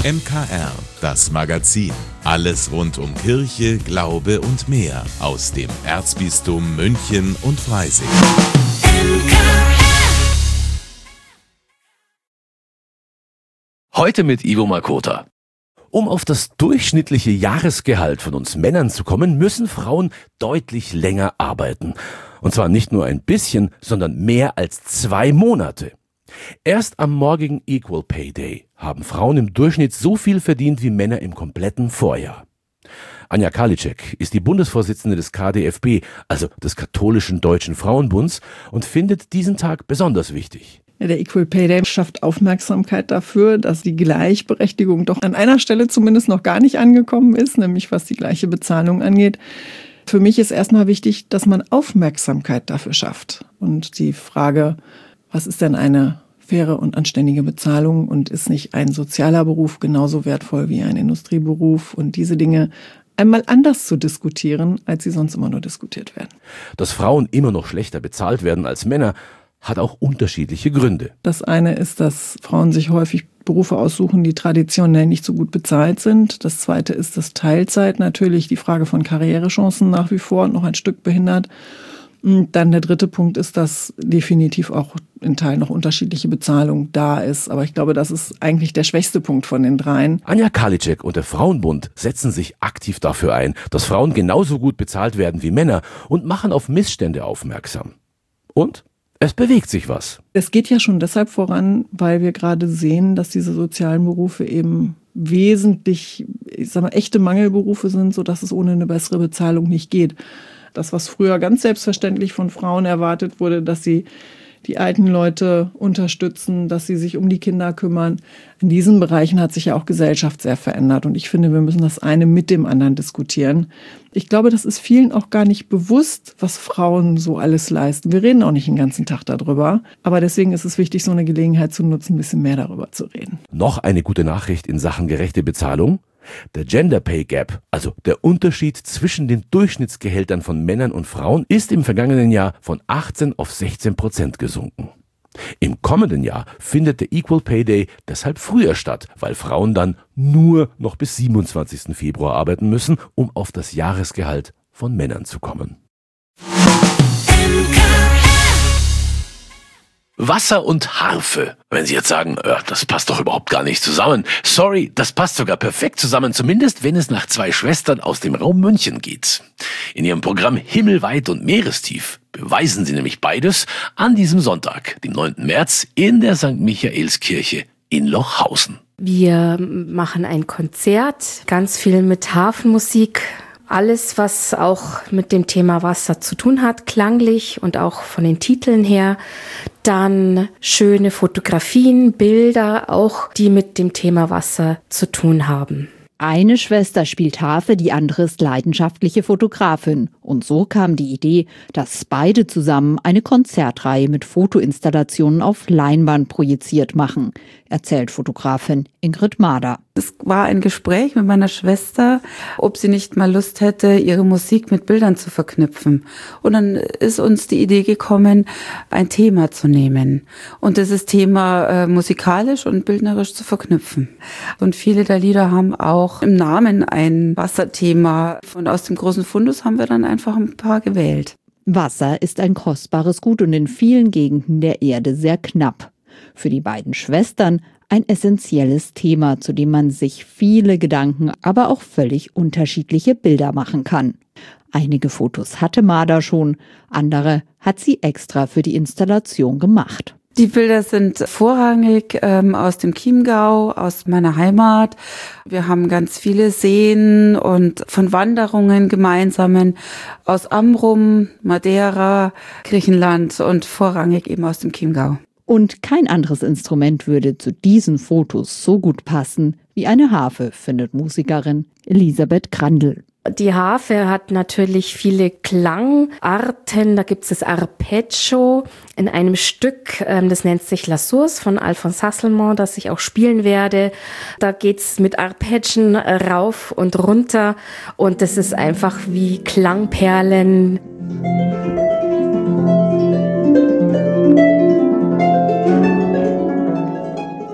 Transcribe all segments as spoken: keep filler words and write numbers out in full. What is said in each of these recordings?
M K R, das Magazin. Alles rund um Kirche, Glaube und mehr aus dem Erzbistum München und Freising. Heute mit Ivo Makota. Um auf das durchschnittliche Jahresgehalt von uns Männern zu kommen, müssen Frauen deutlich länger arbeiten. Und zwar nicht nur ein bisschen, sondern mehr als zwei Monate. Erst am morgigen Equal Pay Day haben Frauen im Durchschnitt so viel verdient wie Männer im kompletten Vorjahr. Anja Karliczek ist die Bundesvorsitzende des K D F B, also des Katholischen Deutschen Frauenbunds, und findet diesen Tag besonders wichtig. Der Equal Pay Day schafft Aufmerksamkeit dafür, dass die Gleichberechtigung doch an einer Stelle zumindest noch gar nicht angekommen ist, nämlich was die gleiche Bezahlung angeht. Für mich ist erstmal wichtig, dass man Aufmerksamkeit dafür schafft. Und die Frage, was ist denn eine faire und anständige Bezahlung und ist nicht ein sozialer Beruf genauso wertvoll wie ein Industrieberuf, und diese Dinge einmal anders zu diskutieren, als sie sonst immer nur diskutiert werden. Dass Frauen immer noch schlechter bezahlt werden als Männer, hat auch unterschiedliche Gründe. Das eine ist, dass Frauen sich häufig Berufe aussuchen, die traditionell nicht so gut bezahlt sind. Das zweite ist, dass Teilzeit natürlich die Frage von Karrierechancen nach wie vor noch ein Stück behindert. Und dann der dritte Punkt ist, dass definitiv auch in Teilen noch unterschiedliche Bezahlung da ist. Aber ich glaube, das ist eigentlich der schwächste Punkt von den dreien. Anja Karliczek und der Frauenbund setzen sich aktiv dafür ein, dass Frauen genauso gut bezahlt werden wie Männer und machen auf Missstände aufmerksam. Und es bewegt sich was. Es geht ja schon deshalb voran, weil wir gerade sehen, dass diese sozialen Berufe eben wesentlich, ich sag mal, echte Mangelberufe sind, sodass es ohne eine bessere Bezahlung nicht geht. Das, was früher ganz selbstverständlich von Frauen erwartet wurde, dass sie die alten Leute unterstützen, dass sie sich um die Kinder kümmern. In diesen Bereichen hat sich ja auch Gesellschaft sehr verändert. Und ich finde, wir müssen das eine mit dem anderen diskutieren. Ich glaube, das ist vielen auch gar nicht bewusst, was Frauen so alles leisten. Wir reden auch nicht den ganzen Tag darüber. Aber deswegen ist es wichtig, so eine Gelegenheit zu nutzen, ein bisschen mehr darüber zu reden. Noch eine gute Nachricht in Sachen gerechte Bezahlung. Der Gender Pay Gap, also der Unterschied zwischen den Durchschnittsgehältern von Männern und Frauen, ist im vergangenen Jahr von achtzehn auf sechzehn Prozent gesunken. Im kommenden Jahr findet der Equal Pay Day deshalb früher statt, weil Frauen dann nur noch bis siebenundzwanzigsten Februar arbeiten müssen, um auf das Jahresgehalt von Männern zu kommen. Wasser und Harfe. Wenn Sie jetzt sagen, äh, das passt doch überhaupt gar nicht zusammen. Sorry, das passt sogar perfekt zusammen, zumindest wenn es nach zwei Schwestern aus dem Raum München geht. In ihrem Programm Himmelweit und Meerestief beweisen sie nämlich beides an diesem Sonntag, dem neunten März, in der Sankt Michaelskirche in Lochhausen. Wir machen ein Konzert, ganz viel mit Hafenmusik. Alles, was auch mit dem Thema Wasser zu tun hat, klanglich und auch von den Titeln her. Dann schöne Fotografien, Bilder, auch die mit dem Thema Wasser zu tun haben. Eine Schwester spielt Harfe, die andere ist leidenschaftliche Fotografin. Und so kam die Idee, dass beide zusammen eine Konzertreihe mit Fotoinstallationen auf Leinwand projiziert machen, erzählt Fotografin Ingrid Mader. Es war ein Gespräch mit meiner Schwester, ob sie nicht mal Lust hätte, ihre Musik mit Bildern zu verknüpfen. Und dann ist uns die Idee gekommen, ein Thema zu nehmen und dieses Thema äh, musikalisch und bildnerisch zu verknüpfen. Und viele der Lieder haben auch im Namen ein Wasserthema. Und aus dem großen Fundus haben wir dann einfach ein paar gewählt. Wasser ist ein kostbares Gut und in vielen Gegenden der Erde sehr knapp. Für die beiden Schwestern ein essentielles Thema, zu dem man sich viele Gedanken, aber auch völlig unterschiedliche Bilder machen kann. Einige Fotos hatte Mader schon, andere hat sie extra für die Installation gemacht. Die Bilder sind vorrangig ähm, aus dem Chiemgau, aus meiner Heimat. Wir haben ganz viele Seen und von Wanderungen gemeinsamen aus Amrum, Madeira, Griechenland und vorrangig eben aus dem Chiemgau. Und kein anderes Instrument würde zu diesen Fotos so gut passen wie eine Harfe, findet Musikerin Elisabeth Grandl. Die Harfe hat natürlich viele Klangarten. Da gibt es das Arpeggio in einem Stück, ähm, das nennt sich La Source von Alphonse Hasselmann, das ich auch spielen werde. Da geht's mit Arpeggien rauf und runter und das ist einfach wie Klangperlen.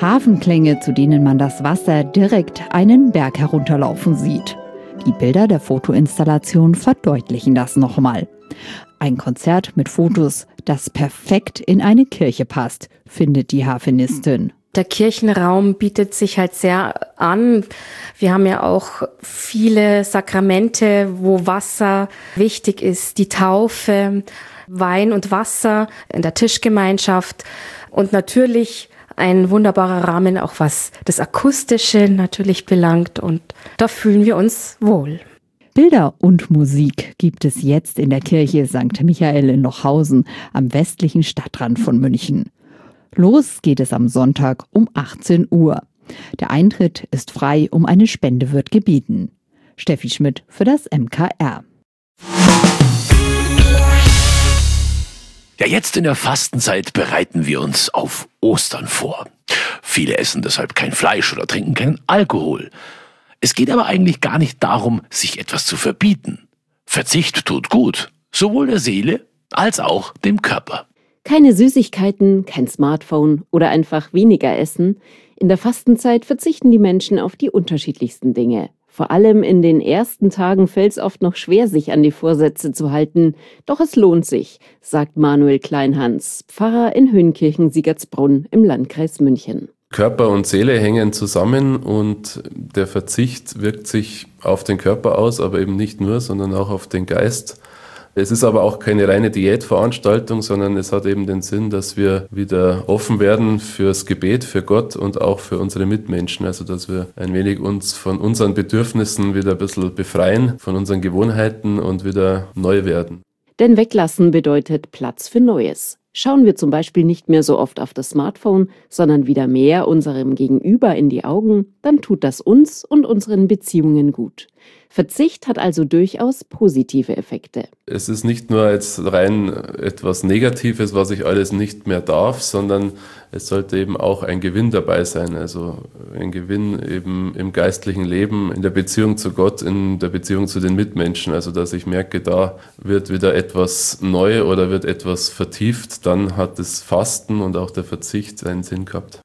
Hafenklänge, zu denen man das Wasser direkt einen Berg herunterlaufen sieht. Die Bilder der Fotoinstallation verdeutlichen das nochmal. Ein Konzert mit Fotos, das perfekt in eine Kirche passt, findet die Harfenistin. Der Kirchenraum bietet sich halt sehr an. Wir haben ja auch viele Sakramente, wo Wasser wichtig ist. Die Taufe, Wein und Wasser in der Tischgemeinschaft und natürlich ein wunderbarer Rahmen, auch was das Akustische natürlich belangt. Und da fühlen wir uns wohl. Bilder und Musik gibt es jetzt in der Kirche Sankt Michael in Lochhausen am westlichen Stadtrand von München. Los geht es am Sonntag um achtzehn Uhr. Der Eintritt ist frei, um eine Spende wird gebeten. Steffi Schmidt für das M K R. Ja, jetzt in der Fastenzeit bereiten wir uns auf Ostern vor. Viele essen deshalb kein Fleisch oder trinken keinen Alkohol. Es geht aber eigentlich gar nicht darum, sich etwas zu verbieten. Verzicht tut gut, sowohl der Seele als auch dem Körper. Keine Süßigkeiten, kein Smartphone oder einfach weniger essen. In der Fastenzeit verzichten die Menschen auf die unterschiedlichsten Dinge. Vor allem in den ersten Tagen fällt es oft noch schwer, sich an die Vorsätze zu halten. Doch es lohnt sich, sagt Manuel Kleinhans, Pfarrer in Höhenkirchen-Siegertsbrunn im Landkreis München. Körper und Seele hängen zusammen und der Verzicht wirkt sich auf den Körper aus, aber eben nicht nur, sondern auch auf den Geist. Es ist aber auch keine reine Diätveranstaltung, sondern es hat eben den Sinn, dass wir wieder offen werden fürs Gebet, für Gott und auch für unsere Mitmenschen. Also dass wir ein wenig uns von unseren Bedürfnissen wieder ein bisschen befreien, von unseren Gewohnheiten und wieder neu werden. Denn weglassen bedeutet Platz für Neues. Schauen wir zum Beispiel nicht mehr so oft auf das Smartphone, sondern wieder mehr unserem Gegenüber in die Augen, dann tut das uns und unseren Beziehungen gut. Verzicht hat also durchaus positive Effekte. Es ist nicht nur jetzt rein etwas Negatives, was ich alles nicht mehr darf, sondern es sollte eben auch ein Gewinn dabei sein. Also ein Gewinn eben im geistlichen Leben, in der Beziehung zu Gott, in der Beziehung zu den Mitmenschen. Also dass ich merke, da wird wieder etwas neu oder wird etwas vertieft, dann hat das Fasten und auch der Verzicht einen Sinn gehabt.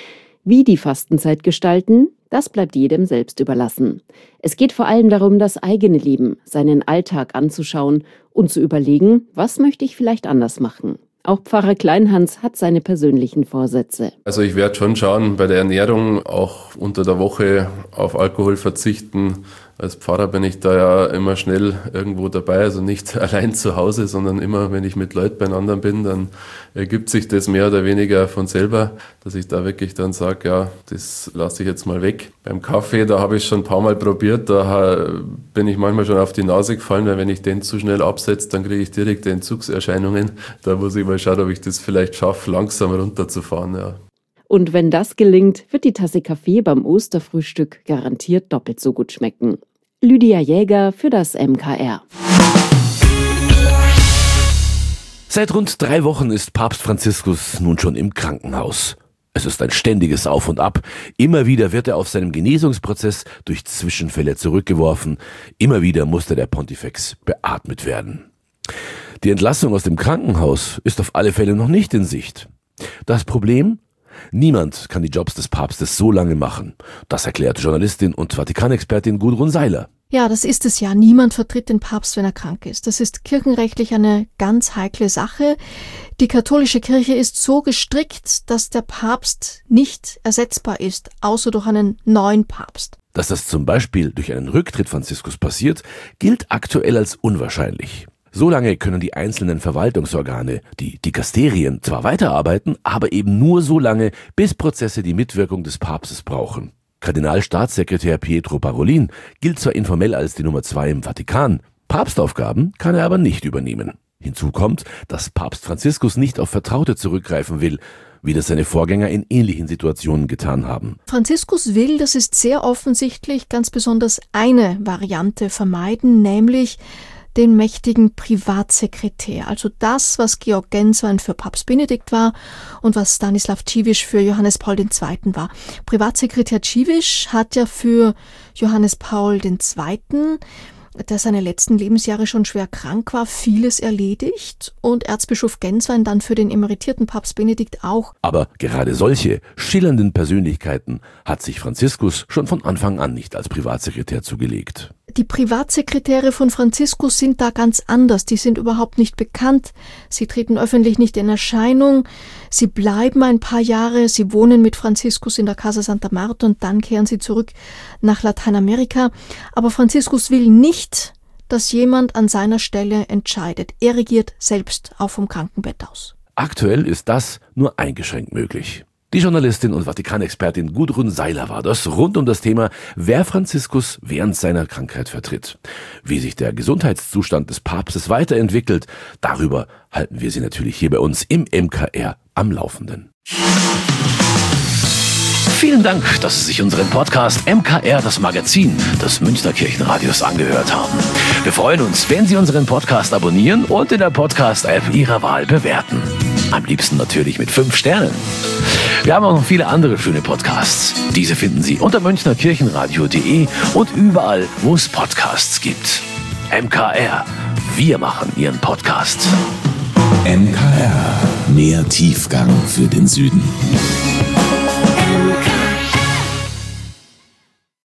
Wie die Fastenzeit gestalten, das bleibt jedem selbst überlassen. Es geht vor allem darum, das eigene Leben, seinen Alltag anzuschauen und zu überlegen, was möchte ich vielleicht anders machen. Auch Pfarrer Kleinhans hat seine persönlichen Vorsätze. Also ich werde schon schauen, bei der Ernährung auch unter der Woche auf Alkohol verzichten. Als Pfarrer bin ich da ja immer schnell irgendwo dabei, also nicht allein zu Hause, sondern immer, wenn ich mit Leuten beieinander bin, dann ergibt sich das mehr oder weniger von selber, dass ich da wirklich dann sage, ja, das lasse ich jetzt mal weg. Beim Kaffee, da habe ich schon ein paar Mal probiert, da bin ich manchmal schon auf die Nase gefallen, weil wenn ich den zu schnell absetze, dann kriege ich direkt Entzugserscheinungen. Da muss ich mal schauen, ob ich das vielleicht schaffe, langsam runterzufahren, ja. Und wenn das gelingt, wird die Tasse Kaffee beim Osterfrühstück garantiert doppelt so gut schmecken. Lydia Jäger für das M K R. Seit rund drei Wochen ist Papst Franziskus nun schon im Krankenhaus. Es ist ein ständiges Auf und Ab. Immer wieder wird er auf seinem Genesungsprozess durch Zwischenfälle zurückgeworfen. Immer wieder musste der Pontifex beatmet werden. Die Entlassung aus dem Krankenhaus ist auf alle Fälle noch nicht in Sicht. Das Problem? Niemand kann die Jobs des Papstes so lange machen. Das erklärt Journalistin und Vatikanexpertin Gudrun Seiler. Ja, das ist es ja. Niemand vertritt den Papst, wenn er krank ist. Das ist kirchenrechtlich eine ganz heikle Sache. Die katholische Kirche ist so gestrickt, dass der Papst nicht ersetzbar ist, außer durch einen neuen Papst. Dass das zum Beispiel durch einen Rücktritt Franziskus passiert, gilt aktuell als unwahrscheinlich. Solange können die einzelnen Verwaltungsorgane, die Dikasterien, zwar weiterarbeiten, aber eben nur so lange, bis Prozesse die Mitwirkung des Papstes brauchen. Kardinalstaatssekretär Pietro Parolin gilt zwar informell als die Nummer zwei im Vatikan, Papstaufgaben kann er aber nicht übernehmen. Hinzu kommt, dass Papst Franziskus nicht auf Vertraute zurückgreifen will, wie das seine Vorgänger in ähnlichen Situationen getan haben. Franziskus will, das ist sehr offensichtlich, ganz besonders eine Variante vermeiden, nämlich den mächtigen Privatsekretär, also das, was Georg Genswein für Papst Benedikt war und was Stanislav Dziwisz für Johannes Paul der Zweite war. Privatsekretär Dziwisz hat ja für Johannes Paul der Zweite der seine letzten Lebensjahre schon schwer krank war, vieles erledigt und Erzbischof Genswein dann für den emeritierten Papst Benedikt auch. Aber gerade solche schillernden Persönlichkeiten hat sich Franziskus schon von Anfang an nicht als Privatsekretär zugelegt. Die Privatsekretäre von Franziskus sind da ganz anders. Die sind überhaupt nicht bekannt. Sie treten öffentlich nicht in Erscheinung. Sie bleiben ein paar Jahre. Sie wohnen mit Franziskus in der Casa Santa Marta und dann kehren sie zurück nach Lateinamerika. Aber Franziskus will nicht, dass jemand an seiner Stelle entscheidet. Er regiert selbst auch vom Krankenbett aus. Aktuell ist das nur eingeschränkt möglich. Die Journalistin und Vatikanexpertin Gudrun Seiler war das rund um das Thema, wer Franziskus während seiner Krankheit vertritt. Wie sich der Gesundheitszustand des Papstes weiterentwickelt, darüber halten wir Sie natürlich hier bei uns im M K R am Laufenden. Vielen Dank, dass Sie sich unseren Podcast M K R, das Magazin des Münchner Kirchenradios, angehört haben. Wir freuen uns, wenn Sie unseren Podcast abonnieren und in der Podcast-App Ihrer Wahl bewerten. Am liebsten natürlich mit fünf Sternen. Wir haben auch noch viele andere schöne Podcasts. Diese finden Sie unter münchner kirchenradio punkt de und überall, wo es Podcasts gibt. M K R, wir machen Ihren Podcast. M K R, mehr Tiefgang für den Süden.